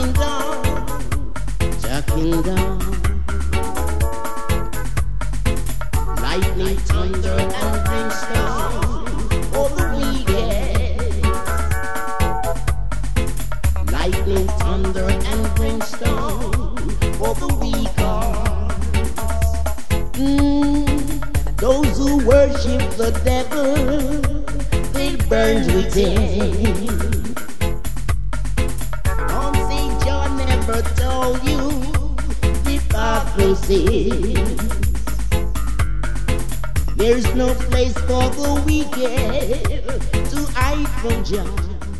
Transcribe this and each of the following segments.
jacking down, lightning, thunder, and brimstone for the wicked. Lightning, thunder, and brimstone for the weak hearts. Those who worship the devil, they'll burn within. Never told you hypocrisy. There's no place for the wicked to hide from Jah.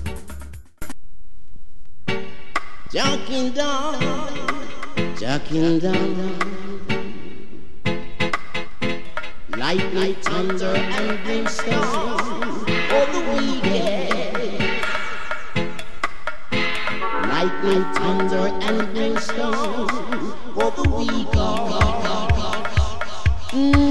Jacking down, lightning, thunder, and brimstone for the wicked. Lightning, thunder, and brimstone for the weak.